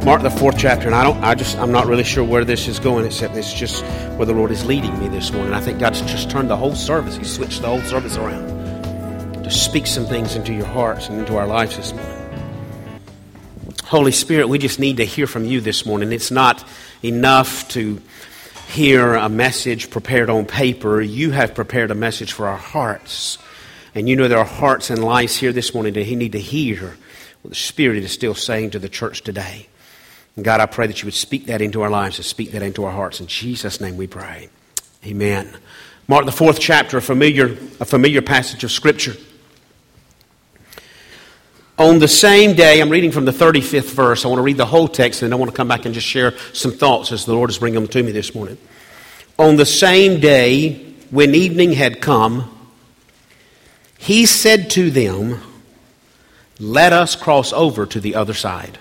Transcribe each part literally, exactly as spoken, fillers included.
Mark the fourth chapter, and I don't, I just, I'm not really sure where this is going, except it's just where the Lord is leading me this morning. I think God's just turned the whole service. He switched the whole service around to speak some things into your hearts and into our lives this morning. Holy Spirit, we just need to hear from you this morning. It's not enough to hear a message prepared on paper. You have prepared a message for our hearts. And you know there are hearts and lives here this morning that need to hear what the Spirit is still saying to the church today. And God, I pray that you would speak that into our lives and speak that into our hearts. In Jesus' name we pray. Amen. Mark the fourth chapter, a familiar, a familiar passage of Scripture. On the same day, I'm reading from the thirty-fifth verse. I want to read the whole text, and then I want to come back and just share some thoughts as the Lord is bringing them to me this morning. On the same day, when evening had come, he said to them, "Let us cross over to the other side."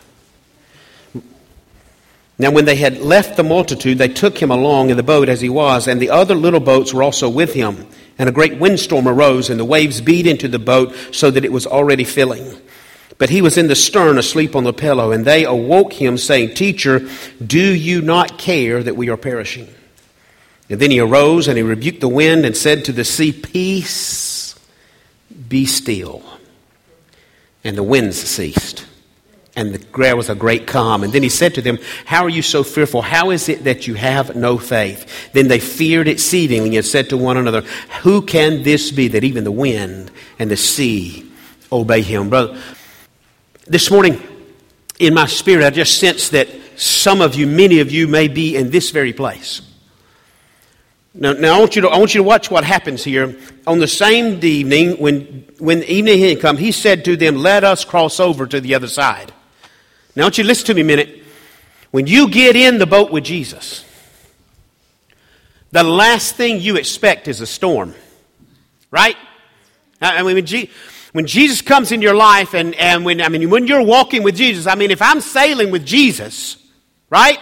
Now when they had left the multitude, they took him along in the boat as he was, and the other little boats were also with him. And a great windstorm arose, and the waves beat into the boat so that it was already filling. But he was in the stern, asleep on the pillow, and they awoke him, saying, "Teacher, do you not care that we are perishing?" And then he arose, and he rebuked the wind, and said to the sea, "Peace, be still." And the winds ceased, and there was a great calm. And then he said to them, "How are you so fearful? How is it that you have no faith?" Then they feared exceedingly and said to one another, "Who can this be that even the wind and the sea obey him?" Brother, this morning in my spirit, I just sense that some of you, many of you may be in this very place. Now, now I want you to I want you to watch what happens here. On the same evening, when when the evening had come, he said to them, "Let us cross over to the other side." Now I want you to listen to me a minute. When you get in the boat with Jesus, the last thing you expect is a storm, right? I mean, when, G, when Jesus comes in your life, and and when I mean when you're walking with Jesus, I mean, if I'm sailing with Jesus, right?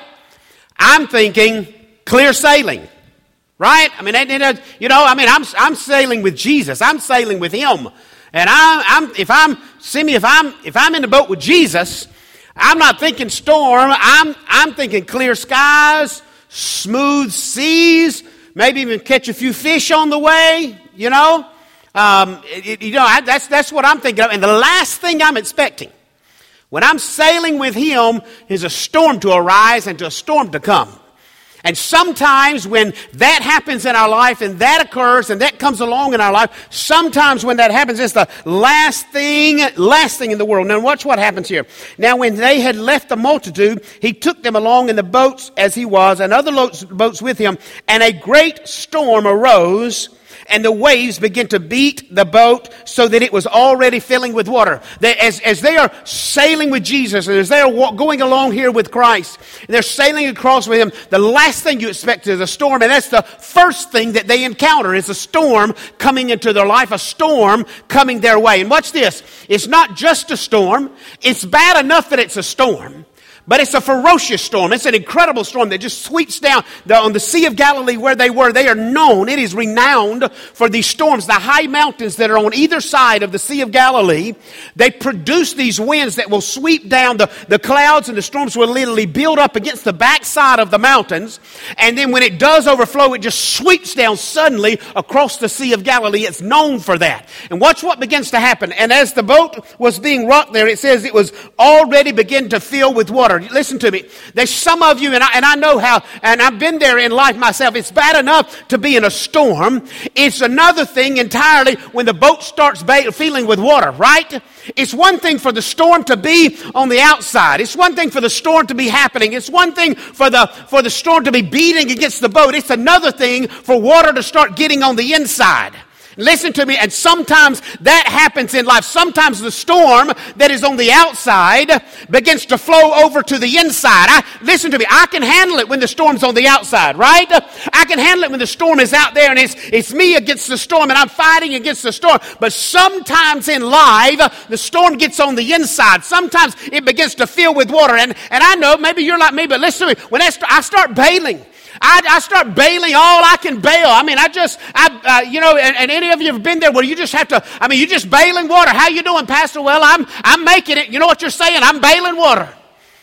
I'm thinking clear sailing. Right? I mean, you know, I mean, I'm I'm sailing with Jesus. I'm sailing with Him, and I'm, I'm if I'm see me if I'm if I'm in the boat with Jesus, I'm not thinking storm. I'm I'm thinking clear skies, smooth seas, maybe even catch a few fish on the way. You know, um, it, you know I, that's that's what I'm thinking of. And the last thing I'm expecting when I'm sailing with Him is a storm to arise and to a storm to come. And sometimes when that happens in our life and that occurs and that comes along in our life, sometimes when that happens, it's the last thing, last thing in the world. Now watch what happens here. Now when they had left the multitude, he took them along in the boats as he was, and other boats with him, and a great storm arose, and the waves began to beat the boat so that it was already filling with water. They, as, as they are sailing with Jesus, and as they are walk, going along here with Christ, and they're sailing across with Him, the last thing you expect is a storm, and that's the first thing that they encounter is a storm coming into their life, a storm coming their way. And watch this. It's not just a storm. It's bad enough that it's a storm. But it's a ferocious storm. It's an incredible storm that just sweeps down the, on the Sea of Galilee where they were. They are known. It is renowned for these storms. The high mountains that are on either side of the Sea of Galilee, they produce these winds that will sweep down. The, the clouds and the storms will literally build up against the backside of the mountains. And then when it does overflow, it just sweeps down suddenly across the Sea of Galilee. It's known for that. And watch what begins to happen. And as the boat was being rocked there, it says it was already beginning to fill with water. Listen to me. There's some of you, and I, and I know how, and I've been there in life myself. It's bad enough to be in a storm. It's another thing entirely when the boat starts ba- filling with water, right? It's one thing for the storm to be on the outside. It's one thing for the storm to be happening. It's one thing for the for the storm to be beating against the boat. It's another thing for water to start getting on the inside. Listen to me, and sometimes that happens in life. Sometimes the storm that is on the outside begins to flow over to the inside. I, listen to me, I can handle it when the storm's on the outside, right? I can handle it when the storm is out there and it's, it's me against the storm and I'm fighting against the storm. But sometimes in life, the storm gets on the inside. Sometimes it begins to fill with water. And, and I know, maybe you're like me, but listen to me, when I start, I start bailing, I, I start bailing all I can bail. I mean, I just, I, uh, you know, and, and any of you have been there where you just have to, I mean, you're just bailing water. How you doing, Pastor? Well, I'm, I'm making it. You know what you're saying? I'm bailing water.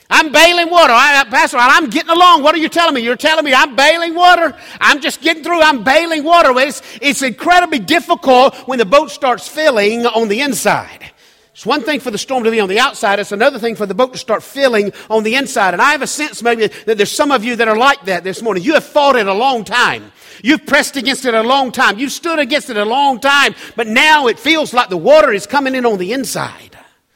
I'm bailing water. I, Pastor, I'm getting along. What are you telling me? You're telling me I'm bailing water? I'm just getting through. I'm bailing water. It's, it's incredibly difficult when the boat starts filling on the inside. It's one thing for the storm to be on the outside. It's another thing for the boat to start filling on the inside. And I have a sense maybe that there's some of you that are like that this morning. You have fought it a long time. You've pressed against it a long time. You've stood against it a long time. But now it feels like the water is coming in on the inside.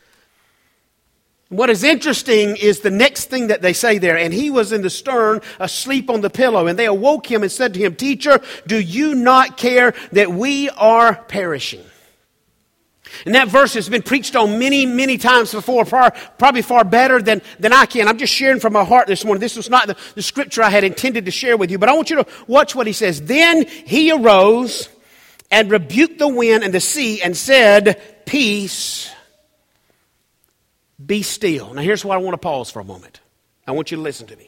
What is interesting is the next thing that they say there. And he was in the stern, asleep on the pillow. And they awoke him and said to him, Teacher, do you not care that we are perishing? And that verse has been preached on many, many times before, far, probably far better than, than I can. I'm just sharing from my heart this morning. This was not the, the scripture I had intended to share with you, but I want you to watch what he says. Then he arose and rebuked the wind and the sea and said, Peace, be still. Now here's where I want to pause for a moment. I want you to listen to me.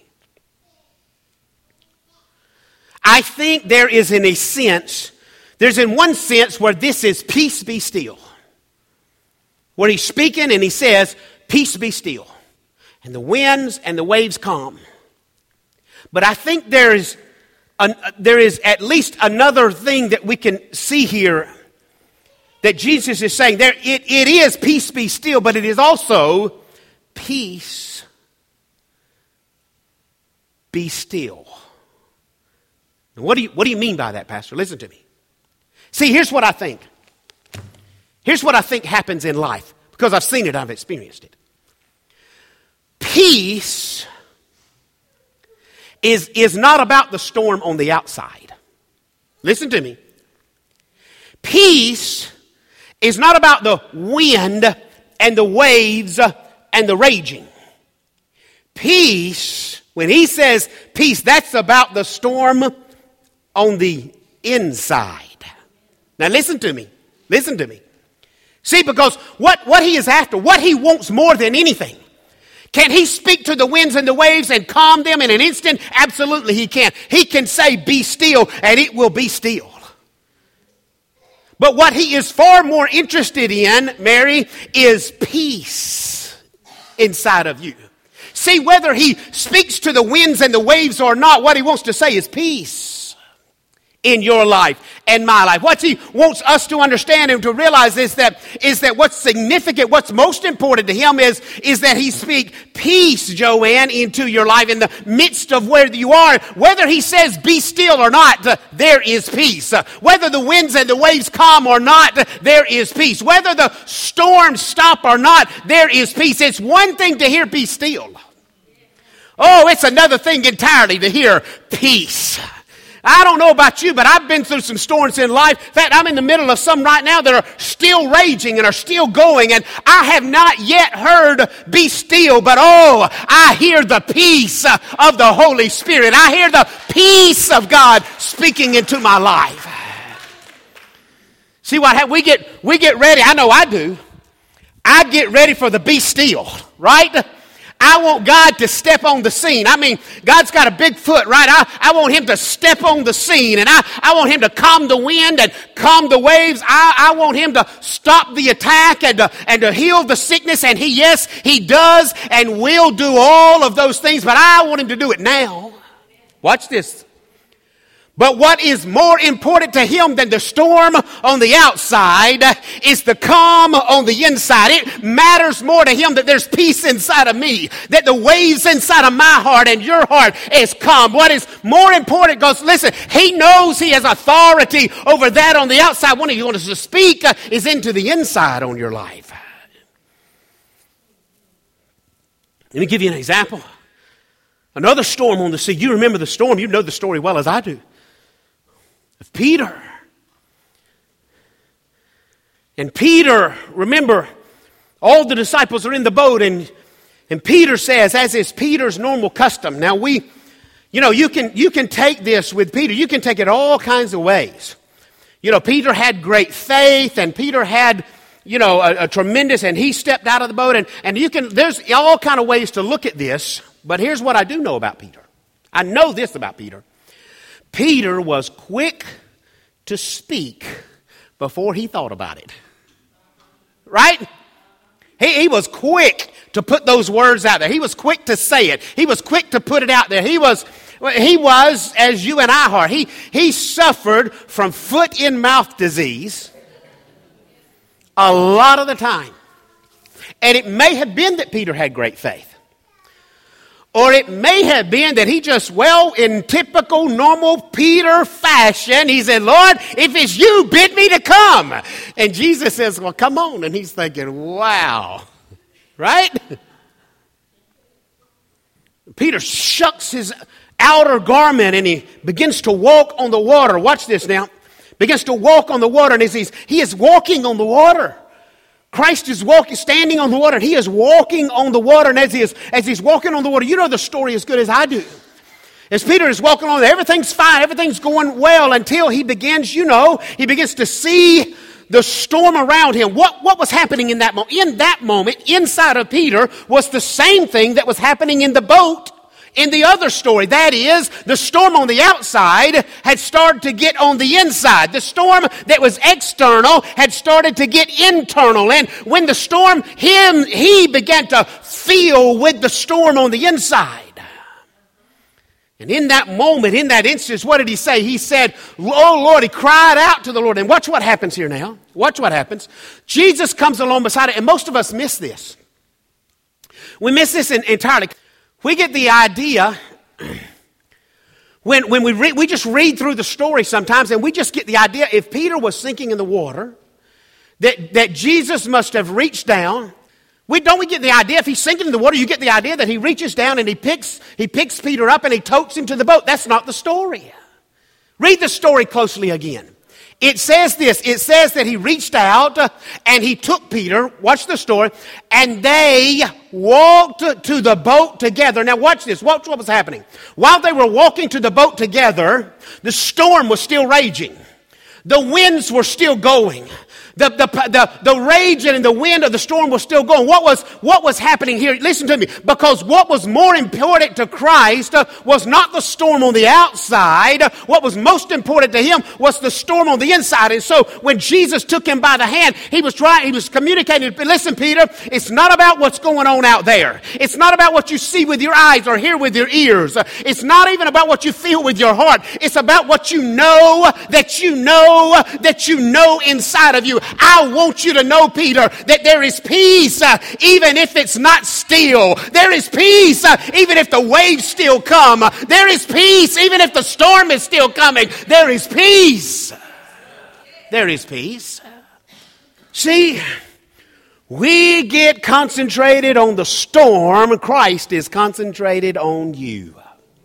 I think there is in a sense, there's in one sense where this is peace be still. Where he's speaking and he says, peace be still. And the winds and the waves calm. But I think there is, an, there is at least another thing that we can see here that Jesus is saying. There, it, it is peace be still, but it is also peace be still. Now, what do you, what do you mean by that, Pastor? Listen to me. See, here's what I think. Here's what I think happens in life, because I've seen it, I've experienced it. Peace is, is not about the storm on the outside. Listen to me. Peace is not about the wind and the waves and the raging. Peace, when he says peace, that's about the storm on the inside. Now listen to me. Listen to me. See, because what, what he is after, what he wants more than anything, can he speak to the winds and the waves and calm them in an instant? Absolutely he can. He can say, be still, and it will be still. But what he is far more interested in, Mary, is peace inside of you. See, whether he speaks to the winds and the waves or not, what he wants to say is peace in your life and my life. What he wants us to understand and to realize is that, is that what's significant, what's most important to him is, is that he speak peace, Joanne, into your life in the midst of where you are. Whether he says be still or not, uh, there is peace. Uh, whether the winds and the waves calm or not, uh, there is peace. Whether the storms stop or not, there is peace. It's one thing to hear be still. Oh, it's another thing entirely to hear peace. I don't know about you, but I've been through some storms in life. In fact, I'm in the middle of some right now that are still raging and are still going. And I have not yet heard be still, but oh, I hear the peace of the Holy Spirit. I hear the peace of God speaking into my life. See what we get, we get ready. I know I do. I get ready for the be still, right? I want God to step on the scene. I mean, God's got a big foot, right? I, I want him to step on the scene, and I, I want him to calm the wind and calm the waves. I, I want him to stop the attack and to, and to heal the sickness. And he, yes, he does and will do all of those things, but I want him to do it now. Watch this. But what is more important to him than the storm on the outside is the calm on the inside. It matters more to him that there's peace inside of me, that the waves inside of my heart and your heart is calm. What is more important, because listen, he knows he has authority over that on the outside. What he wants to speak is into the inside on your life. Let me give you an example. Another storm on the sea. You remember the storm. You know the story well as I do. Of Peter. And Peter, remember, all the disciples are in the boat, and, and Peter says, as is Peter's normal custom. Now we, you know, you can, you can take this with Peter. You can take it all kinds of ways. You know, Peter had great faith, and Peter had, you know, a, a tremendous, and he stepped out of the boat, and, and you can, there's all kind of ways to look at this, but here's what I do know about Peter. I know this about Peter. Peter was quick to speak before he thought about it. Right? He, he was quick to put those words out there. He was quick to say it. He was quick to put it out there. He was, he was as you and I are. He, he suffered from foot-in-mouth disease a lot of the time. And it may have been that Peter had great faith. Or it may have been that he just, well, in typical, normal Peter fashion, he said, Lord, if it's you, bid me to come. And Jesus says, well, come on. And he's thinking, wow. Right? Peter shucks his outer garment and he begins to walk on the water. Watch this now. Begins to walk on the water. And he's, he is walking on the water. Christ is walking, standing on the water, and he is walking on the water. And as he is, as he's walking on the water, you know the story as good as I do. As Peter is walking on there, everything's fine, everything's going well until he begins, you know, he begins to see the storm around him. What, what was happening in that moment? In that moment, inside of Peter was the same thing that was happening in the boat in the other story. That is, the storm on the outside had started to get on the inside. The storm that was external had started to get internal. And when the storm, him, he began to feel with the storm on the inside. And in that moment, in that instance, what did he say? He said, oh Lord, he cried out to the Lord. And watch what happens here now. Watch what happens. Jesus comes along beside it, and most of us miss this. We miss this entirely. We get the idea, when, when we read, we just read through the story sometimes, and we just get the idea, if Peter was sinking in the water, that, that Jesus must have reached down. We don't we get the idea, if he's sinking in the water, you get the idea that he reaches down and he picks, he picks Peter up and he totes him to the boat. That's not the story. Read the story closely again. It says this, it says that he reached out and he took Peter, watch the story, and they walked to the boat together. Now watch this, watch what was happening. While they were walking to the boat together, the storm was still raging. The winds were still going. The, the, the, the rage and the wind of the storm was still going. What was, what was happening here? Listen to me. Because what was more important to Christ uh, was not the storm on the outside. What was most important to him was the storm on the inside. And so when Jesus took him by the hand, he was trying, he was communicating. Listen, Peter, it's not about what's going on out there. It's not about what you see with your eyes or hear with your ears. It's not even about what you feel with your heart. It's about what you know that you know that you know inside of you. I want you to know, Peter, that there is peace uh, even if it's not still. There is peace uh, even if the waves still come. There is peace even if the storm is still coming. There is peace. There is peace. See, we get concentrated on the storm. Christ is concentrated on you.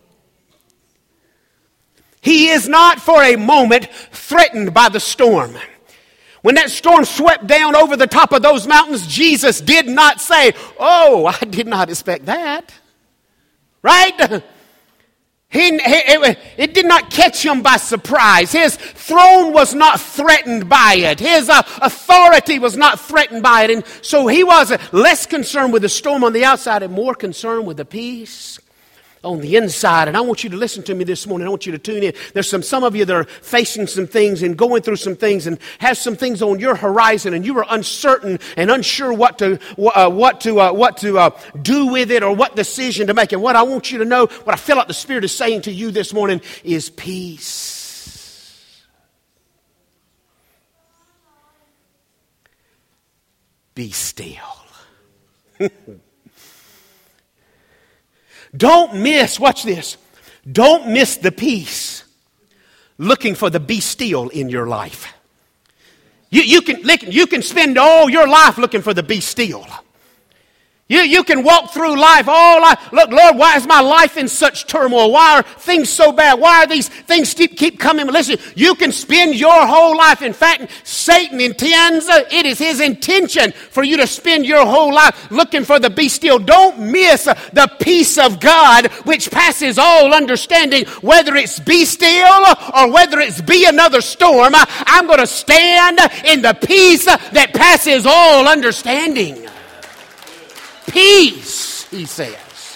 He is not for a moment threatened by the storm. When that storm swept down over the top of those mountains, Jesus did not say, oh, I did not expect that. Right? He, it, it did not catch him by surprise. His throne was not threatened by it. His uh, authority was not threatened by it. And so he was less concerned with the storm on the outside and more concerned with the peace on the inside. And I want you to listen to me this morning. I want you to tune in. There's some, some of you that are facing some things and going through some things and have some things on your horizon, and you are uncertain and unsure what to, uh, what to, uh, what to uh, do with it or what decision to make. And what I want you to know, what I feel like the Spirit is saying to you this morning is peace. Be still. Don't miss, watch this, don't miss the peace looking for the be still in your life. You, you, can, you can spend all your life looking for the be still. You, you can walk through life all life. Look, Lord, why is my life in such turmoil? Why are things so bad? Why are these things keep, keep coming? Listen, you can spend your whole life. In fact, Satan intends, uh, it is his intention for you to spend your whole life looking for the be still. Don't miss uh, the peace of God, which passes all understanding, whether it's be still or whether it's be another storm. Uh, I'm going to stand in the peace uh, that passes all understanding. Peace, he says.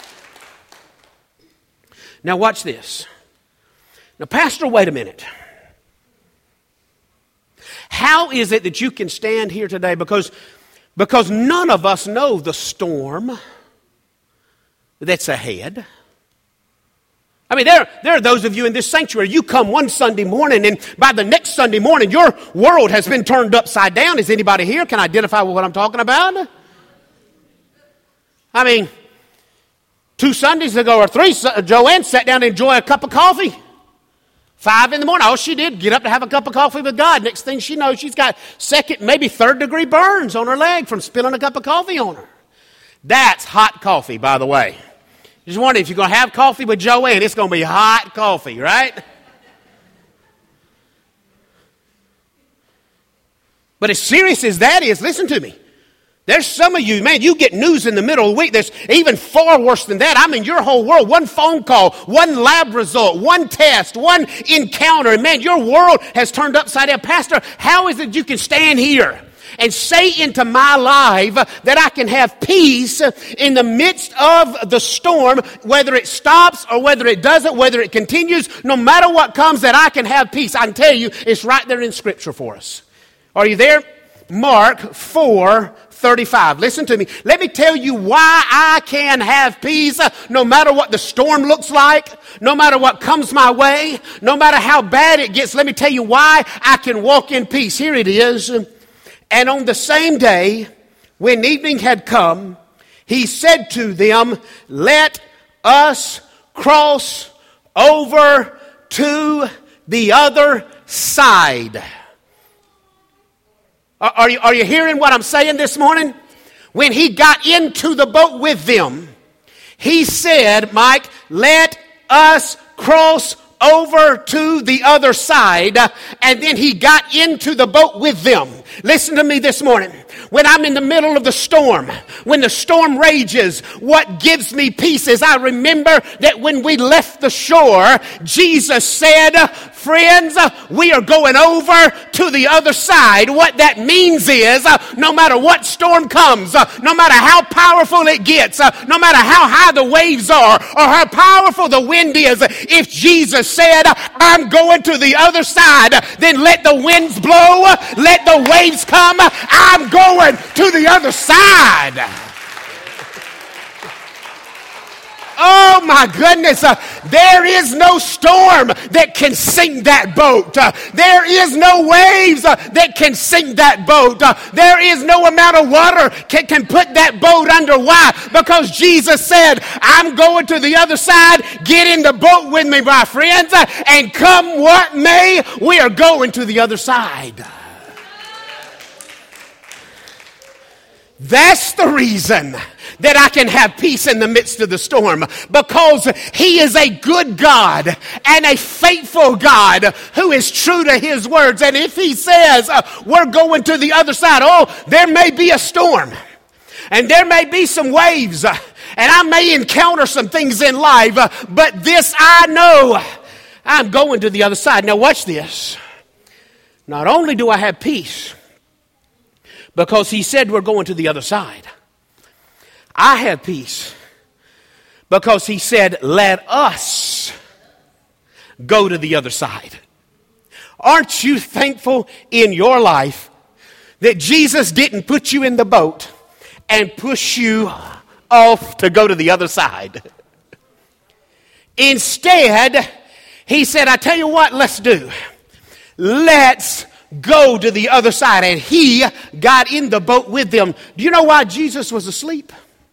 Now watch this. Now, Pastor, wait a minute. How is it that you can stand here today? Because Because none of us know the storm that's ahead. I mean, there, there are those of you in this sanctuary, you come one Sunday morning and by the next Sunday morning, your world has been turned upside down. Is anybody here? Can identify with what I'm talking about? I mean, two Sundays ago or three, Joanne sat down to enjoy a cup of coffee. Five in the morning, all she did, get up to have a cup of coffee with God. Next thing she knows, she's got second, maybe third degree burns on her leg from spilling a cup of coffee on her. That's hot coffee, by the way. Just wondering if you're going to have coffee with Joanne, it's going to be hot coffee, right? But as serious as that is, listen to me. There's some of you, man, you get news in the middle of the week. There's even far worse than that. I mean, your whole world, one phone call, one lab result, one test, one encounter. And man, your world has turned upside down. Pastor, how is it you can stand here and say into my life that I can have peace in the midst of the storm, whether it stops or whether it doesn't, whether it continues, no matter what comes, that I can have peace? I can tell you, it's right there in Scripture for us. Are you there? Mark four thirty-five. Listen to me. Let me tell you why I can have peace uh, no matter what the storm looks like, no matter what comes my way, no matter how bad it gets. Let me tell you why I can walk in peace. Here it is. And on the same day, when evening had come, he said to them, "Let us cross over to the other side." Are you, are you hearing what I'm saying this morning? When he got into the boat with them, he said, Mike, let us cross over to the other side. And then he got into the boat with them. Listen to me this morning. When I'm in the middle of the storm, when the storm rages, what gives me peace is I remember that when we left the shore, Jesus said, friends, we are going over to the other side. What that means is no matter what storm comes, no matter how powerful it gets, no matter how high the waves are or how powerful the wind is, if Jesus said, I'm going to the other side, then let the winds blow, let the waves come, I'm going to the other side. Oh my goodness, uh, there is no storm that can sink that boat. Uh, there is no waves uh, that can sink that boat. Uh, there is no amount of water can, can put that boat under. Why? Because Jesus said, I'm going to the other side. Get in the boat with me, my friends, uh, and come what may, we are going to the other side. That's the reason that I can have peace in the midst of the storm, because he is a good God and a faithful God who is true to his words. And if he says uh, we're going to the other side, oh, there may be a storm and there may be some waves uh, and I may encounter some things in life, uh, but this I know, I'm going to the other side. Now watch this. Not only do I have peace because he said we're going to the other side, I have peace because he said, let us go to the other side. Aren't you thankful in your life that Jesus didn't put you in the boat and push you off to go to the other side? Instead, he said, I tell you what, let's do. Let's go to the other side. And he got in the boat with them. Do you know why Jesus was asleep?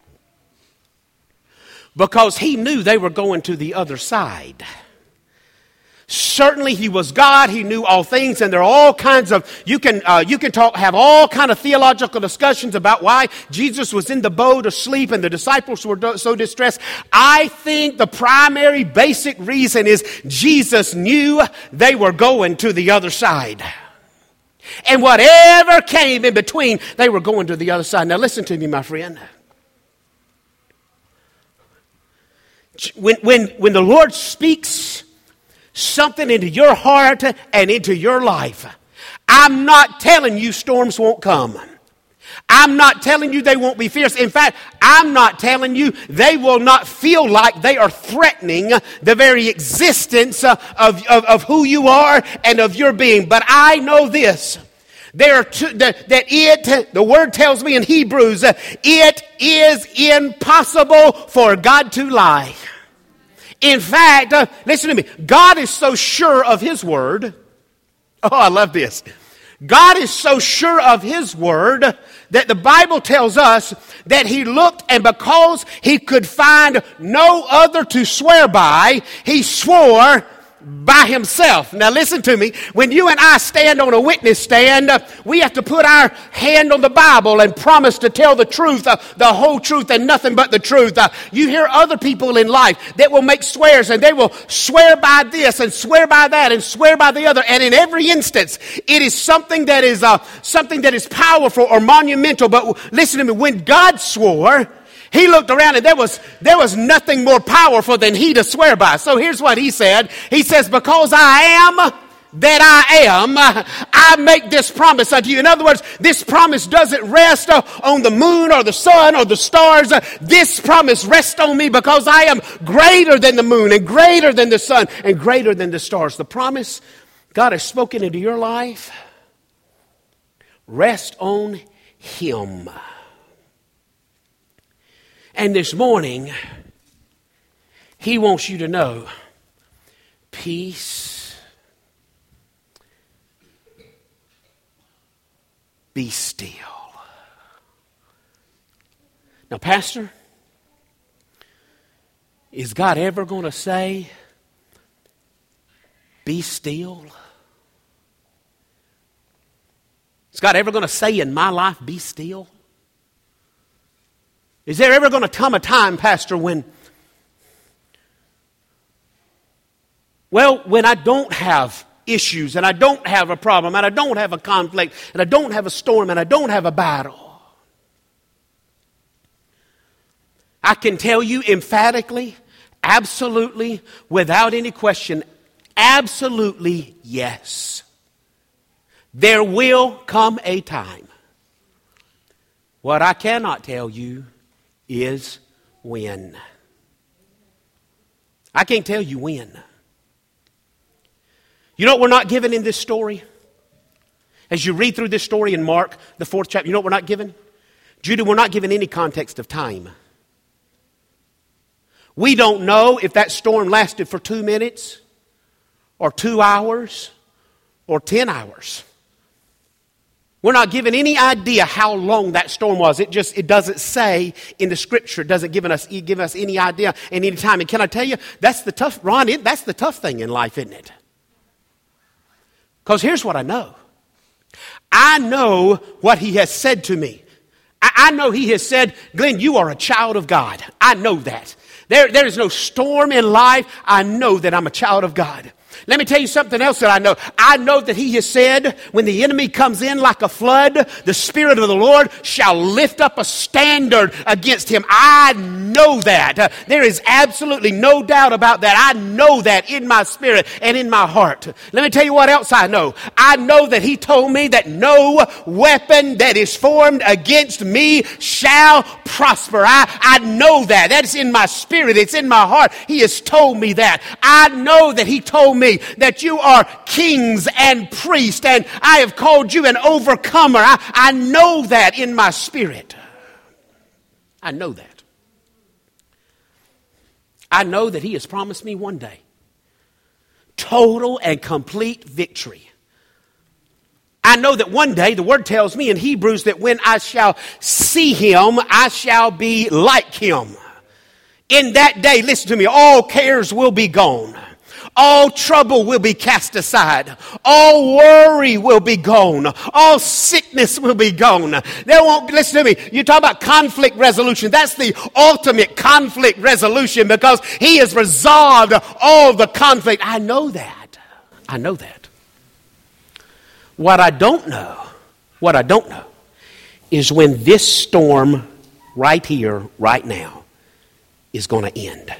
Because he knew they were going to the other side. Certainly he was God. He knew all things, and there are all kinds of, you can uh, you can talk, have all kind of theological discussions about why Jesus was in the boat asleep and the disciples were do- so distressed. I think the primary basic reason is Jesus knew they were going to the other side. And whatever came in between, they were going to the other side. Now listen to me, my friend. When, when, when the Lord speaks something into your heart and into your life, I'm not telling you storms won't come. I'm not telling you they won't be fierce. In fact, I'm not telling you they will not feel like they are threatening the very existence of, of, of who you are and of your being. But I know this, There are two, that, that it, the word tells me in Hebrews, uh, it is impossible for God to lie. In fact, uh, listen to me, God is so sure of His word. Oh, I love this. God is so sure of His word that the Bible tells us that He looked, and because He could find no other to swear by, He swore by Himself. Now listen to me. When you and I stand on a witness stand, uh, we have to put our hand on the Bible and promise to tell the truth, uh, the whole truth and nothing but the truth. Uh, you hear other people in life that will make swears, and they will swear by this and swear by that and swear by the other. And in every instance, it is something that is uh, something that is powerful or monumental. But listen to me. When God swore, He looked around and there was, there was nothing more powerful than He to swear by. So here's what He said. He says, because I am that I am, I make this promise unto you. In other words, this promise doesn't rest on the moon or the sun or the stars. This promise rests on me because I am greater than the moon and greater than the sun and greater than the stars. The promise God has spoken into your life, rest on Him. And this morning, He wants you to know, peace, be still. Now, Pastor, is God ever going to say, be still? Is God ever going to say in my life, be still? Is there ever going to come a time, Pastor, when, well, when I don't have issues and I don't have a problem and I don't have a conflict and I don't have a storm and I don't have a battle? I can tell you emphatically, absolutely, without any question, absolutely yes. There will come a time. What I cannot tell you is when. I can't tell you when. You know what we're not given in this story? As you read through this story in Mark, the fourth chapter, you know what we're not given? Judah, we're not given any context of time. We don't know if that storm lasted for two minutes or two hours or ten hours. We're not given any idea how long that storm was. It just, it doesn't say in the Scripture. It doesn't give us, give us any idea and any time. And can I tell you, that's the tough, Ron, it, that's the tough thing in life, isn't it? Because here's what I know. I know what He has said to me. I, I know He has said, Glenn, you are a child of God. I know that. There, there is no storm in life. I know that I'm a child of God. Let me tell you something else that I know. I know that He has said, when the enemy comes in like a flood, the Spirit of the Lord shall lift up a standard against him. I know that. Uh, there is absolutely no doubt about that. I know that in my spirit and in my heart. Let me tell you what else I know. I know that He told me that no weapon that is formed against me shall prosper. I, I know that. That's in my spirit. It's in my heart. He has told me that. I know that He told me that you are kings and priests, and I have called you an overcomer. I, I know that in my spirit. I know that. I know that He has promised me one day total and complete victory. I know that one day, the Word tells me in Hebrews that when I shall see Him, I shall be like Him. In that day, listen to me, all cares will be gone. All trouble will be cast aside. All worry will be gone. All sickness will be gone. There won't, listen to me, you talk about conflict resolution. That's the ultimate conflict resolution because He has resolved all the conflict. I know that. I know that. What I don't know, what I don't know is when this storm right here, right now, is going to end.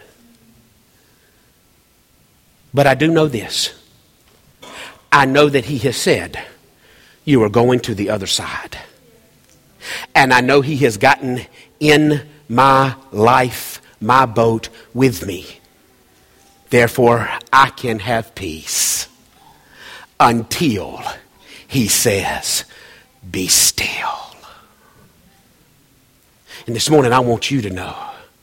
But I do know this. I know that He has said, you are going to the other side. And I know He has gotten in my life, my boat with me. Therefore, I can have peace until He says, be still. And this morning I want you to know,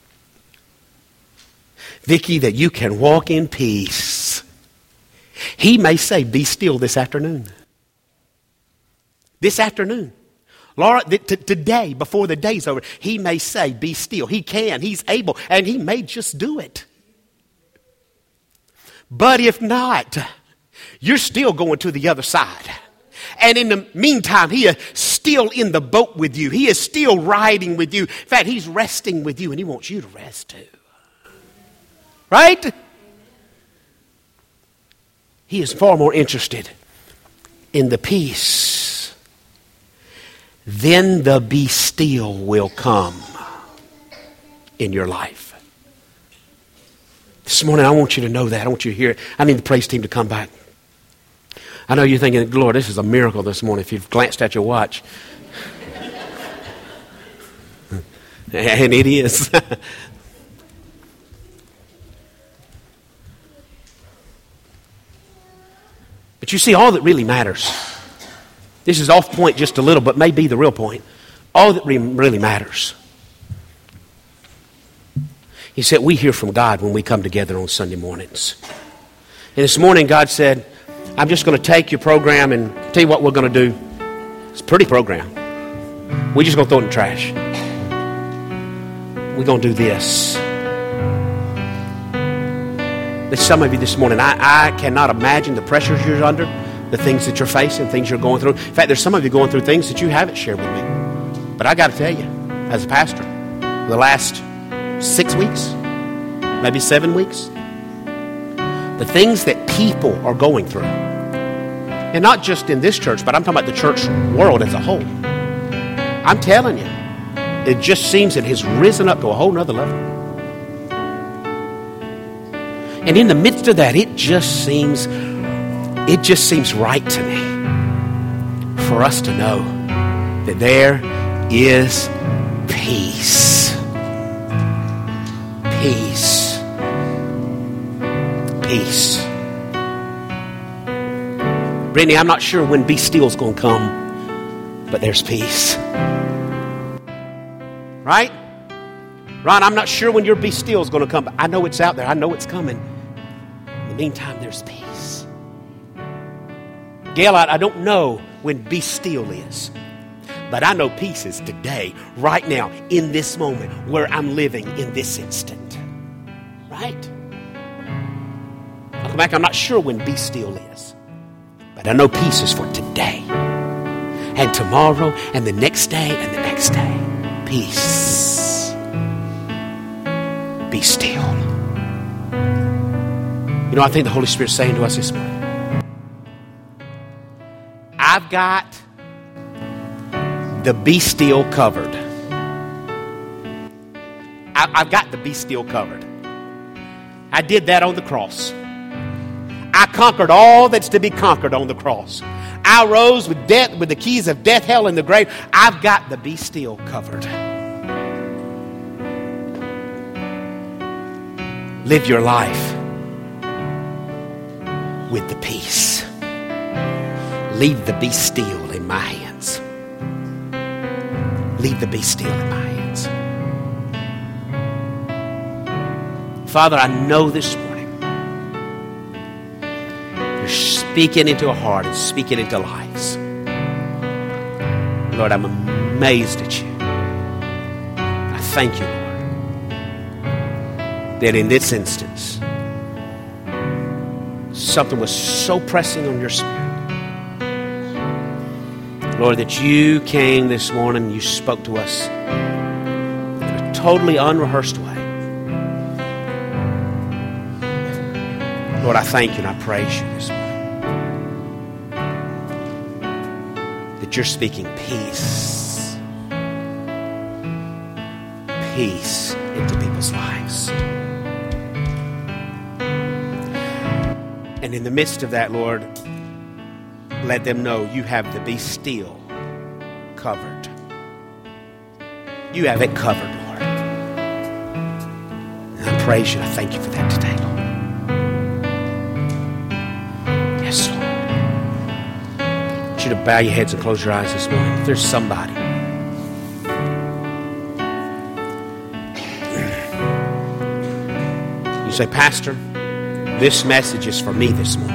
Vicki, that you can walk in peace. He may say, be still this afternoon. This afternoon. Laura, th- t- today, before the day's over, he may say, be still. He can, he's able, and he may just do it. But if not, you're still going to the other side. And in the meantime, he is still in the boat with you. He is still riding with you. In fact, he's resting with you, and he wants you to rest too. Right? He is far more interested in the peace. Then the be still will come in your life. This morning, I want you to know that. I want you to hear it. I need the praise team to come back. I know you're thinking, Lord, this is a miracle this morning if you've glanced at your watch. And it is. But you see, all that really matters, this is off point just a little, but may be the real point. All that re- really matters, he said, we hear from God when we come together on Sunday mornings. And this morning, God said, I'm just going to take your program and tell you what we're going to do. It's a pretty program. We're just going to throw it in the trash. We're going to do this. There's some of you this morning, I, I cannot imagine the pressures you're under, the things that you're facing, things you're going through. In fact, there's some of you going through things that you haven't shared with me. But I got to tell you, as a pastor, the last six weeks, maybe seven weeks, the things that people are going through, and not just in this church, but I'm talking about the church world as a whole. I'm telling you, it just seems it has risen up to a whole nother level. And in the midst of that, it just seems, it just seems right to me for us to know that there is peace. Peace. Peace. Brittany, I'm not sure when be still's going to come, but there's peace. Right? Ron, I'm not sure when your be still is going to come, but I know it's out there. I know it's coming. In the meantime, there's peace. Gail, I, I don't know when be still is, but I know peace is today, right now, in this moment, where I'm living in this instant. Right? I'll come back. I'm not sure when be still is, but I know peace is for today and tomorrow and the next day and the next day. Peace. Be still. You know, I think the Holy Spirit's saying to us this morning, I've got the be still covered. I, I've got the be still covered. I did that on the cross. I conquered all that's to be conquered on the cross. I rose with death, with the keys of death, hell, and the grave. I've got the be still covered. Live your life with the peace. Leave the be still in my hands. Leave the be still in my hands. Father, I know this morning you're speaking into a heart and speaking into lives. Lord, I'm amazed at you. I thank you, Lord, that in this instance, something was so pressing on your spirit. Lord, that you came this morning, you spoke to us in a totally unrehearsed way. Lord, I thank you and I praise you this morning. That you're speaking peace. Peace into people's lives. And in the midst of that, Lord, let them know you have the be still covered. You have it covered, Lord. And I praise you. I thank you for that today, Lord. Yes, Lord. Would you to bow your heads and close your eyes this morning. If there's somebody. You say, Pastor, this message is for me this morning.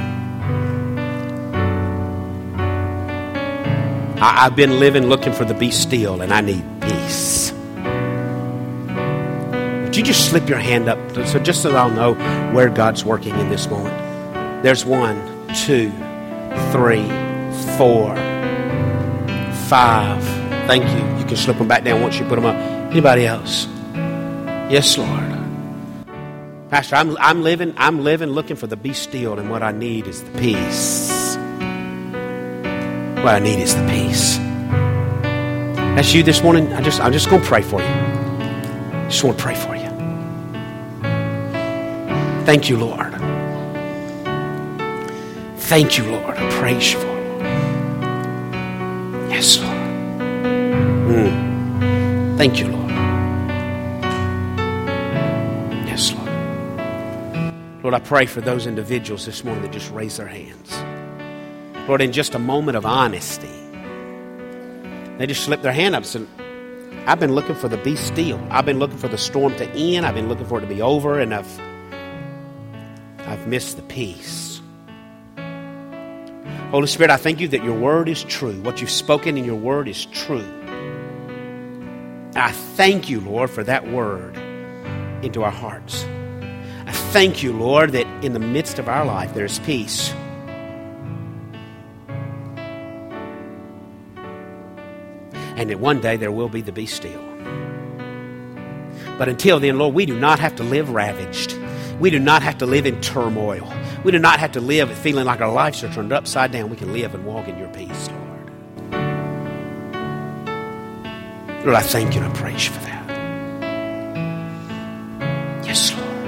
I, I've been living looking for the be still, and I need peace. Would you just slip your hand up so just so I'll know where God's working in this moment? There's one, two, three, four, five. Thank you. You can slip them back down once you put them up. Anybody else? Yes, Lord. Pastor, I'm, I'm living, I'm living looking for the be still, and what I need is the peace. What I need is the peace. That's you this morning. I just, I'm just going to pray for you. I just want to pray for you. Thank you, Lord. Thank you, Lord. I praise you for it. Yes, Lord. Mm. Thank you, Lord. Yes, Lord. Lord, I pray for those individuals this morning that just raise their hands. Lord, in just a moment of honesty, they just slip their hand up and said, I've been looking for the be still. I've been looking for the storm to end. I've been looking for it to be over, and I've I've missed the peace. Holy Spirit, I thank you that your word is true. What you've spoken in your word is true. I thank you, Lord, for that word into our hearts. I thank you, Lord, that in the midst of our life there is peace. And that one day there will be the be still. But until then, Lord, we do not have to live ravaged. We do not have to live in turmoil. We do not have to live feeling like our lives are turned upside down. We can live and walk in your peace, Lord. Lord, I thank you and I praise you for that. Yes, Lord.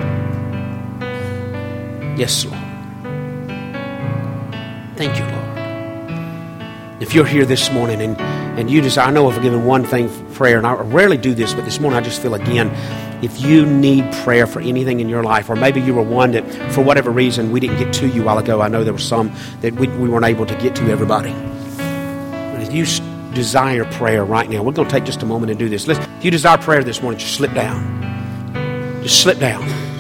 Yes, Lord. Thank you, Lord. If you're here this morning and, and you desire, I know I've given one thing for prayer, and I rarely do this, but this morning I just feel again, if you need prayer for anything in your life, or maybe you were one that for whatever reason we didn't get to you a while ago. I know there were some that we, we weren't able to get to everybody. But if you desire prayer right now, we're going to take just a moment and do this. Listen, if you desire prayer this morning, just slip down. Just slip down.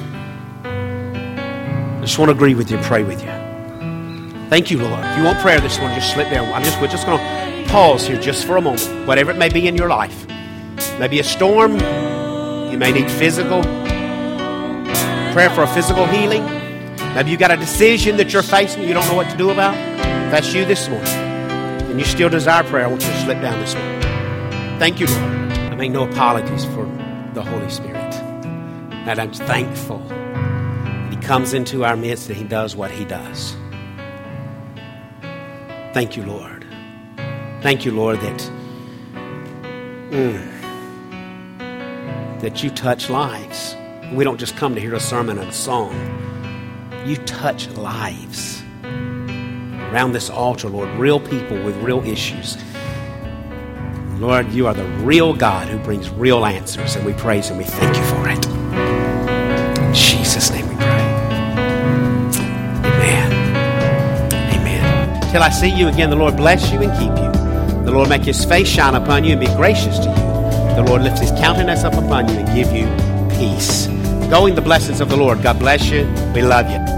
I just want to agree with you and pray with you. Thank you, Lord. If you want prayer this morning, just slip down. I'm just, we're just going to pause here just for a moment. Whatever it may be in your life. Maybe a storm. You may need physical prayer for a physical healing. Maybe you got a decision that you're facing you don't know what to do about. If that's you this morning and you still desire prayer, I want you to slip down this morning. Thank you, Lord. I make no apologies for the Holy Spirit. And I'm thankful that He comes into our midst and He does what He does. Thank you, Lord. Thank you, Lord, that mm, that you touch lives. We don't just come to hear a sermon and a song. You touch lives. Around this altar, Lord, real people with real issues. Lord, you are the real God who brings real answers, and we praise and we thank you for it. In Jesus' name we pray. Amen. Amen. Till I see you again, the Lord bless you and keep you. The Lord make His face shine upon you and be gracious to you. The Lord lifts His countenance up upon you and give you peace. Go in the blessings of the Lord. God bless you. We love you.